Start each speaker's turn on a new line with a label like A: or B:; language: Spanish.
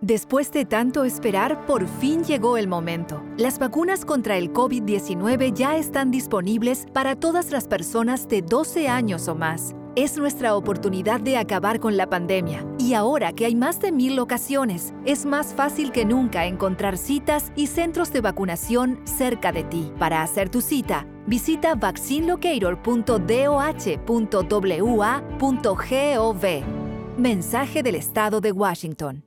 A: Después de tanto esperar, por fin llegó el momento. Las vacunas contra el COVID-19 ya están disponibles para todas las personas de 12 años o más. Es nuestra oportunidad de acabar con la pandemia. Y ahora que hay más de 1,000 locaciones, es más fácil que nunca encontrar citas y centros de vacunación cerca de ti. Para hacer tu cita, visita vaccinelocator.doh.wa.gov. Mensaje del Estado de Washington.